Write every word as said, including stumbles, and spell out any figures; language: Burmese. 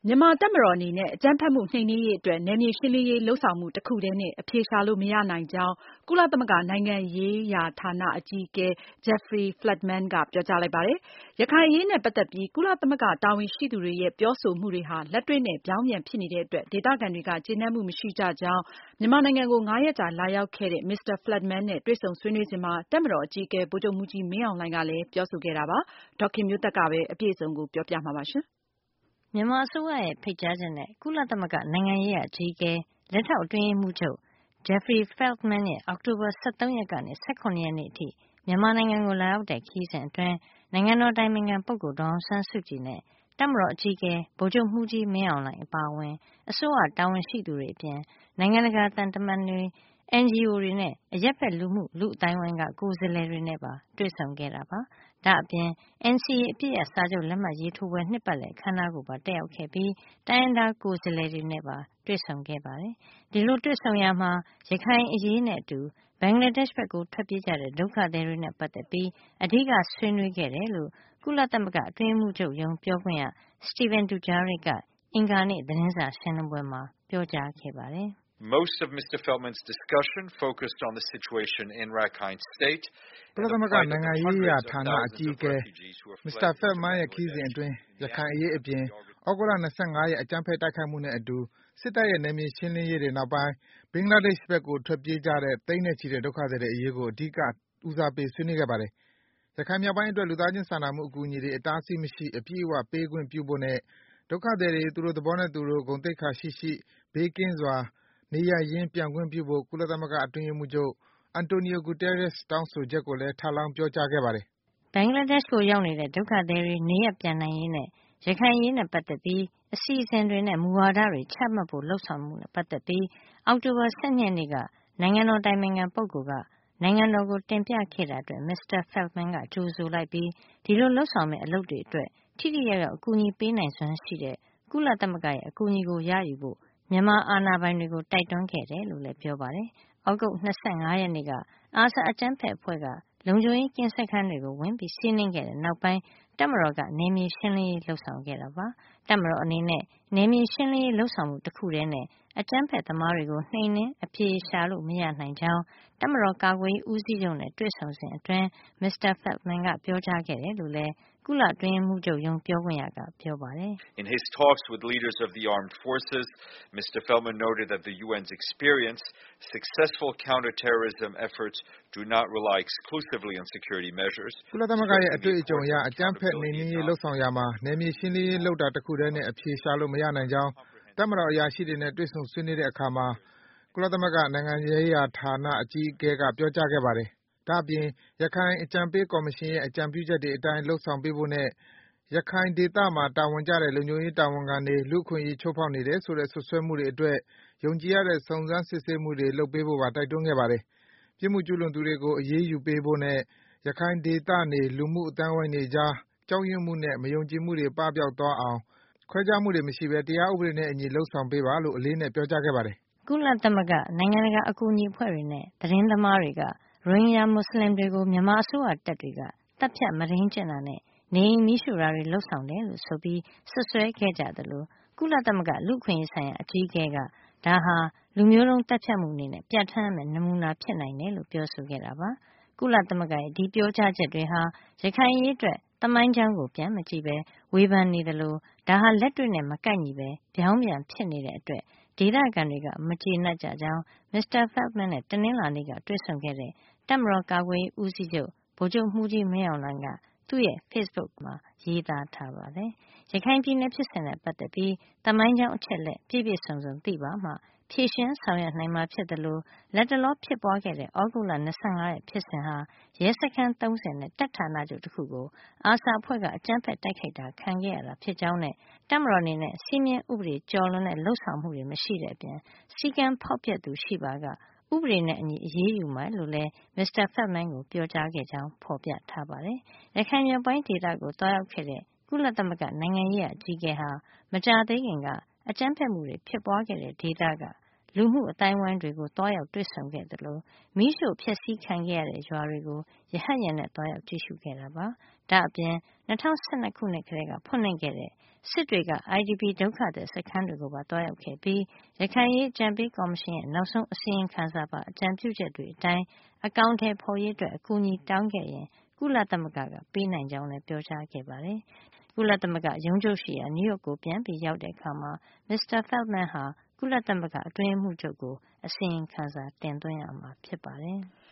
မြန်မာတပ်မတော်အနေနဲ့အကြမ်းဖက်မှုနှိမ်နင်းရေးအတွက်နယ်မြေရှင်းလင်းရေးလုပ်ဆောင်မှုတခုတည်းနဲ့အဖြေရှာလို့မရနိုင်ကြောင်းကုလသမဂ္ဂနိုင်ငံရေးရာဌာနအကြီးအကဲ Jeffrey Feltman ကပြောကြားလိုက်ပါတယ်။ ရခိုင်အရေးနဲ့ပတ်သက်ပြီးကုလသမဂ္ဂတာဝန်ရှိသူတွေရဲ့ပြောဆိုမှုတွေဟာလက်တွေ့နဲ့ပြောင်းပြန်ဖြစ်နေတဲ့အတွက်ဒေသခံတွေကကျေနပ်မှုမရှိကြကြောင်းမြန်မာနိုင်ငံကိုငါးရက်ကြာလာရောက်ခဲ့တဲ့ မစ္စတာ Feltman နဲ့တွေ့ဆုံဆွေးနွေးစဉ်မှာတပ်မတော်အကြီးအကဲဗိုလ်ချုပ်မှူးကြီးမင်းအောင်လှိုင်ကလည်းပြောဆိုခဲ့တာပါ။ ဒေါ်ခင်မျိုးသက်ကပဲအပြည့်အစုံကိုပြောပြမှာပါ။မြန်မာအစိုးရရဲ့ဖိတ်ကြားချက်နဲ့ကုလသမဂ္ဂနိုင်ငံရေးရာအကြီးအကဲလက်ထောက်အတွင်းရေးမှူးချုပ် Jeffrey Feltman ရဲ့အောက်တိုဘာ၁၃ရက်ကနေ၁၇ရက်နေ့အထိမြန်မာနိုင်ငံကိုလာရောက်တဲ့ခရီးစဉ်အတွင်းနိုင်ငံတော်အတိုင်ပင်ခံပုဂ္ဂိုလ်ဒေါ်အောင်ဆန်းစုကြည်နဲ့တပ်မတော်အကြီးအကဲဗိုလ်ချုပ်မှူးကြီးမင်းအောင်လှိုင်အပါအဝင်အစိုးရတာဝန်ရှိသူတွေအပြင်နိုင်ငံတကာသံတမန်တွေ အန်ဂျီအို တွေနဲ့အရပ်ဖက်လူမှုလူ့အသိုင်းအဝိုင်းကကိုယ်စားလှယ်တွေနဲ့ပါတွေ့ဆုံခဲ့တာပါ။ဒါ့အပြင် အန်စီအေ အပစ်ရပ်စာချုပ်လက်မှတ်ရေးထိုးပွဲနှစ်ပတ်လည်အခမ်းအနားကိုပါတက်ရောက်ခဲ့ပြီးတိုင်းရင်းသားကိုယ်စားလှယ်တွေနဲ့ပါတွေ့ဆုံခဲ့ပါတယ်။ဒီလိုတွေ့ဆုံရာမှာရခိုင်အရေးနဲ့အတူဘင်္ဂလားဒေ့ရှ်ဘက်ကိုထွက်ပြေးကြတဲ့ဒုက္ခသည်တွေနဲ့ပတ်သက်ပြီးအဓိကဆွေးနွေးခဲ့တယ်လို့ကုလသမဂ္ဂအတွင်းရေးမှူးချုပ်ရုံးပြောခွင့်ရ Stéphane Dujarric ကအင်္ဂါနေ့သတင်းစာရှင်းလင်းပွဲမှာပြောကြားခဲ့ပါတယ်။ Most of Mr. Feltman's discussion focused on the situation in Rakhine State. ကုလသမဂ္ဂနိုင်ငံရေးရာဌာနအကြီးအကဲမစ္စတာ Feltman ရဲ့ခရီးစဉ်အတွင်းရခိုင်အရေးအပြင်သြဂုတ်လ၂၅ရက်အကြမ်းဖက်တိုက်ခိုက်မှုနဲ့အတူစစ်တပ်ရဲ့နယ်မြေရှင်းလင်းရေးတွေနောက်ပိုင်းဘင်္ဂလားဒေ့ရှ်ဘက်ကိုထွက်ပြေးကြတဲ့သိန်းနဲ့ချီတဲ့ဒုက္ခသည်တွေအရေးကိုအဓိကဦးစားပေးဆွေးနွေးခဲ့ပါတယ်။ရခိုင်မြောက်ပိုင်းအတွက်လူသားချင်းစာနာမှုအကူအညီတွေအတားအဆီးမရှိအပြည့်အဝပေးခွင့်ပြုဖို့နဲ့ဒုက္ခသည်တွေသူတို့သဘောနဲ့သူတို့ဂုဏ်သိက္ခာရှိရှိဘေးကင်းစွာနေရပ်ရင်းပြန်ခွင့်ပြုဖို့ကုလသမဂ္ဂအတွင်းရေးမှူးချုပ် Antonio Guterres တောင်းဆိုချက်ကိုလည်းထပ်လောင်းပြောကြားခဲ့ပါတယ်။ဘင်္ဂလားဒေ့ရှ်ကိုရောက်နေတဲ့ဒုက္ခသည်တွေနေရပ်ပြန်နိုင်ရေးနဲ့ရခိုင်အရေးနဲ့ပတ်သက်ပြီးအစီအစဉ်တွေနဲ့မူဝါဒတွေချမှတ်ဖို့လုပ်ဆောင်မှုနဲ့ပတ်သက်ပြီးအောက်တိုဘာ၁၂ရက်နေ့ကနိုင်ငံတော်အတိုင်ပင်ခံပုဂ္ဂိုလ်ကနိုင်ငံတော်ကိုတင်ပြခဲ့တာအတွက်မစ္စတာ Feltman ကကြိုဆိုလိုက်ပြီးဒီလိုလုပ်ဆောင်မယ့်အလုပ်တွေအတွက်ထိထိရောက်ရောက်အကူအညီပေးနိုင်စွမ်းရှိတဲ့ကုလသမဂ္ဂရဲ့အကူအညီကိုရယူဖို့မြန်မာအာဏာပိုင်တွေကိုတိုက်တွန်းခဲ့တယ်လို့လည်းပြောပါတယ်။သြဂုတ်၂၅ရက်နေ့ကအာဆာအကြမ်းဖက်အဖွဲ့ကလုံခြုံရေးကင်းစခန်းတွေကိုဝင်ပြီးစီးနင်းခဲ့တဲ့နောက်ပိုင်းတပ်မတော်ကနယ်မြေရှင်းလင်းရေးလုပ်ဆောင်ခဲ့တာပါ။တပ်မတော်အနေနဲ့နယ်မြေရှင်းလင်းရေးလုပ်ဆောင်မှုတခုတည်းနဲ့အကြမ်းဖက်သမားတွေကိုနှိမ်နင်းအဖြေရှာလို့မရနိုင်ကြောင်းတပ်မတော်ကာကွယ်ရေးဦးစီးချုပ်နဲ့တွေ့ဆုံစဉ်အတွင်းမစ္စတာ Feltman ကပြောကြားခဲ့တယ်လို့လည်းကုလအတွင်းရေးမှူးချုပ်ရုံးပြောခွင့်ရကပြောပါတယ်။ In his talks with leaders of the armed forces, Mr. Feltman noted that the U N's experience, successful counterterrorism efforts do not rely exclusively on security measures. ကုလသမဂ္ဂရဲ့အတွေ့အကြုံအရအကြမ်းဖက်နှိမ်နင်းရေးလုပ်ဆောင်ရာမှာနယ်မြေရှင်းလင်းရေးလုပ်တာတခုတည်းနဲ့အဖြေရှာလို့မရနိုင်ကြောင်းတပ်မတော်အရာရှိတွေနဲ့တွေ့ဆုံဆွေးနွေးတဲ့အခါမှာကုလသမဂ္ဂနိုင်ငံရေးရာဌာနအကြီးအကဲကပြောကြားခဲ့ပါတယ်။ဒါ့အပြင်ရခိုင်အကြံပေးကော်မရှင်ရဲ့အကြံပြုချက်တွေအတိုင်းလုပ်ဆောင်ပေးဖို့နဲ့ရခိုင်ဒေသမှာတာဝန်ကျတဲ့လုံခြုံရေးတာဝန်ခံတွေလူ့အခွင့်အရေးချိုးဖောက်နေတယ်ဆိုတဲ့စွပ်စွဲမှုတွေအတွက်ယုံကြည်ရတဲ့စုံစမ်းစစ်ဆေးမှုတွေလုပ်ပေးဖို့ပါတိုက်တွန်းခဲ့ပါတယ်။ပြစ်မှုကျူးလွန်သူတွေကိုအရေးယူပေးဖို့နဲ့ရခိုင်ဒေသနေလူမှုအသိုင်းအဝိုင်းတွေကြားကြောက်ရွံ့မှုနဲ့မယုံကြည်မှုတွေပပျောက်သွားအောင်ခွဲခြားမှုတွေမရှိဘဲတရားဥပဒေနဲ့အညီလုပ်ဆောင်ပေးပါလို့အလေးအနက်ပြောကြားခဲ့ပါတယ်။ကုလသမဂ္ဂနိုင်ငံတကာအကူအညီအဖွဲ့တွေနဲ့သတင်းသမားတွေကရိုဟင်ဂျာမွတ်စလင်တွေကိုမြန်မာအစိုးရတပ်တွေကတပ်ဖြတ်မုဒိန်းကျင့်တာနဲ့နေအိမ်မီးရှို့တာတွေလုပ်ဆောင်တယ်လို့ဆိုပြီးစွပ်စွဲခဲ့ကြသလိုကုလသမဂ္ဂလူ့အခွင့်အရေးဆိုင်ရာအကြီးအကဲကဒါဟာလူမျိုးတုံးတပ်ဖြတ်မှုအနေနဲ့ပြဋ္ဌာန်းရမယ့်နမူနာဖြစ်နိုင်တယ်လို့ပြောဆိုခဲ့တာပါ။ကုလသမဂ္ဂရဲ့ဒီပြောကြားချက်တွေဟာရခိုင်အရေးအတွက်သမိုင်းကြောင်းကိုပြန်မကြည့်ပဲဝေဖန်နေသလိုဒါဟာလက်တွေ့နဲ့မကိုက်ညီပဲပြောင်းပြန်ဖြစ်နေတဲ့အတွက်ဒေသခံတွေကမကျေနပ်ကြကြောင်းမစ္စတာ Feltman နဲ့တနင်္လာနေ့ကတွေ့ဆုံခဲ့တဲ့တပ်မတော်ကာကွယ်ရေးဦးစီးချုပ်ဗိုလ်ချုပ်မှူးကြီးမင်းအောင်လှိုင်ကသူ့ရဲ့ Facebook မှာရေးသားထားပါတယ်။ရခိုင်ပြည်နယ်ဖြစ်စဉ်နဲ့ပတ်သက်ပြီးသမိုင်းကြောင်းအချက်လက်ပြည့်ပြည့်စုံစုံသိပါမှဖြေရှင်းဆောင်ရွက်နိုင်မှာဖြစ်သလိုလက်တလောဖြစ်ပွားခဲ့တဲ့သြဂုတ်လ၂၅ရက်ဖြစ်စဉ်ဟာရဲစခန်း၃၀နဲ့တပ်ဌာနချုပ်တခုကိုအာဆာအဖွဲ့ကအကြမ်းဖက်တိုက်ခိုက်တာခံခဲ့ရတာဖြစ်ကြောင်းနဲ့တပ်မတော်အနေနဲ့စီးမြင်ဥပဒေကျော်လွန်တဲ့လုပ်ဆောင်မှုတွေမရှိတဲ့အပြင်စည်းကမ်းဖောက်ဖျက်သူရှိပါကဥပဒေနဲ့အညီအရေးယူမယ်လို့လည်းမစ္စတာ Feltman ကိုပြောကြားခဲ့ကြောင်းဖော်ပြထားပါတယ်။ရခိုင်မြောက်ပိုင်းဒေသကိုတွားရောက်ခဲ့တဲ့ကုလသမဂ္ဂနိုင်ငံရေးရာအကြီးအကဲဟာမကြာသေးခင်ကအကြမ်းဖက်မှုတွေဖြစ်ပွားခဲ့တဲ့ဒေသကလူမှုအသိုင်းအဝိုင်းတွေကိုတွားရောက်တွေ့ဆုံခဲ့သလိုမီးရှို့ဖျက်ဆီးခံခဲ့ရတဲ့ရွာတွေကိုရဟတ်ယာဉ်နဲ့တွားရောက်ကြည့်ရှုခဲ့တာပါ။ဒါအပြင်၂၀၁၂ ခုနှစ်ကတည်းကဖွင့်လှစ်ခဲ့တဲ့စစ်တွေက အိုင်ဒီပီ ဒုက္ခသည်စခန်းတွေကိုပါသွားရောက်ခဲ့ပြီးရခိုင်အရေးအကြံပေးကော်မရှင်ရဲ့နောက်ဆုံးအစီရင်ခံစာပါအကြံပြုချက်တွေအတိုင်းအကောင်အထည်ဖေါ်ရေးအတွက်အကူအညီတောင်းခဲ့ရင်ကုလသမဂ္ဂကပေးနိုင်ကြောင်းလည်းပြောကြားခဲ့ပါတယ်။ကုလသမဂ္ဂရုံးချုပ်ရှိရာနယူးယောက်ကိုပြန်ပြီးရောက်တဲ့အခါမှာမစ္စတာ Feldman ဟာကုလသမဂ္ဂအတွင်းရေးမှူးချုပ်ကိုအစီရင်ခံစာတင်သွင်းရမှာဖြစ်ပါတယ်။